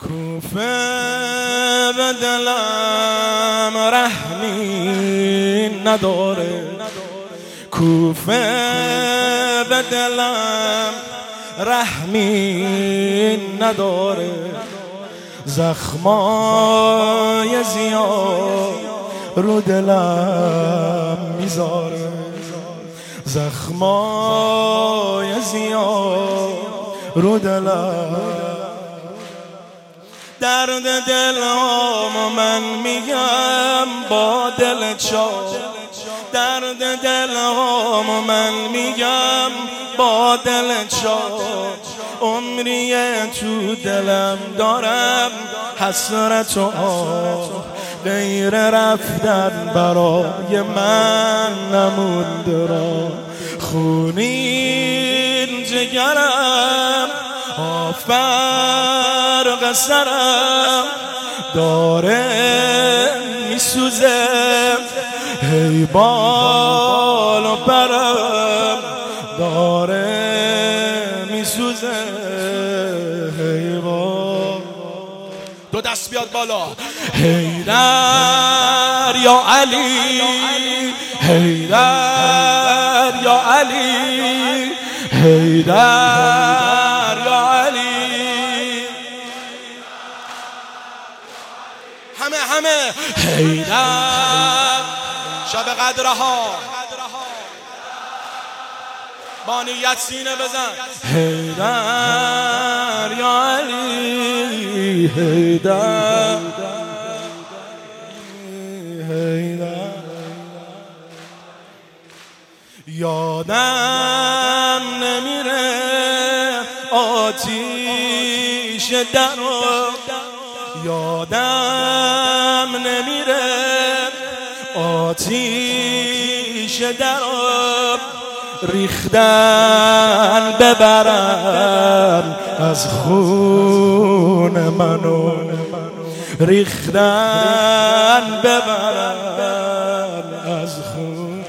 کوفه به دلم رحمی نداره، کوفه به دلم رحمی نداره، زخمای زیاد رو دلم میذاره، زخمای زیاد رو دلم. درد دلم من میگم با دل شاد، درد دلم من میگم با دل شاد، عمریه تو دلم دارم حسرت و آه، غیر رفتن برای من نمونده را، خونین جگرم فرق سرم داره میسوزه، هی بال و پرم داره میسوزه، هی بال. دو دست بیاد بالا. حیدر یا علی، حیدر یا علی، حیدر یا علی. همه حیدر شب قدرها با نیت سینه بزن. حیدر یا علی، حیدر، حیدر. یادم نمیره آتیش درو، یادم نمیره آتیش درو، ریختن ببرن از خون منو، ریختن ببرن از خون.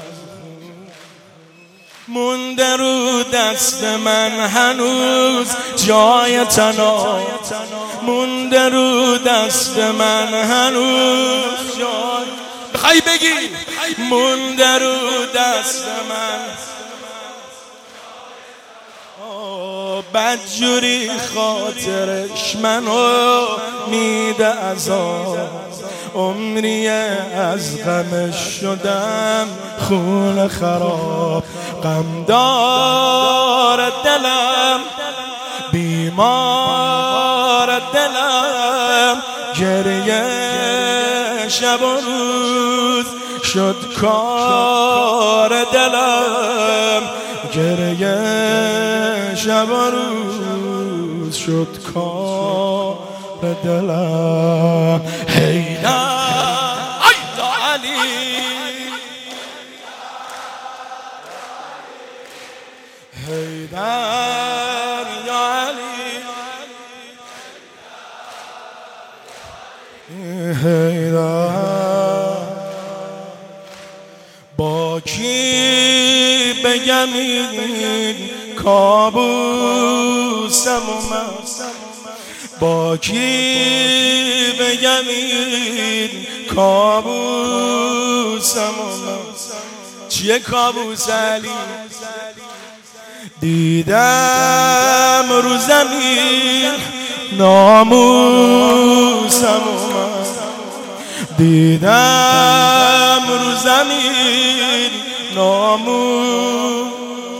مونده رو دست من هنوز جای تنها، مونده رو دست من هنوز جای، بخوای بگی مونده رو دست من، بدجوری خاطرش منو میده عذاب، عمریه از غمش شدم خون خراب، غم دار دلم، بیمار دلم، گریه شب و روز شد کار دلم، گریه شب و روز شد کار دلم. حیدر یا علی، حیدر یا علی، حیدر. با کی بگم این کابوسم من، با کی بگم این کابوسم من، چیه کابوس علی؟ دیدم رو زمین ناموسم من، دیدم رو زمین ناموس،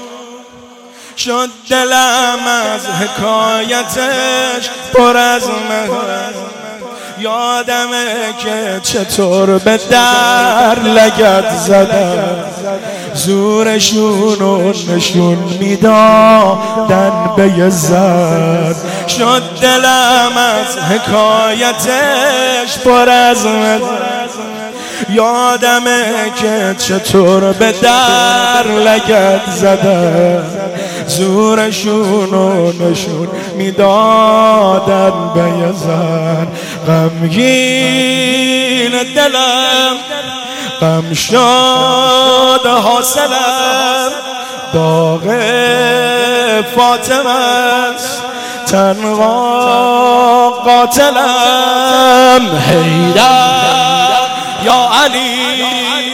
شد دلم از حکایتش پر از مهر، یادمه که چطور به در لگد زدم، زورشونو نشون میدادن به یه زن، شد دلم از حکایتش پر از مهر، یادمه که چطور به در لگد زدم، زورشونو نشون میدادن به یه زن، غمگین دلم غم شد حاصلم، داغ فاطمه است تنها قاتلم. حیدر یا علی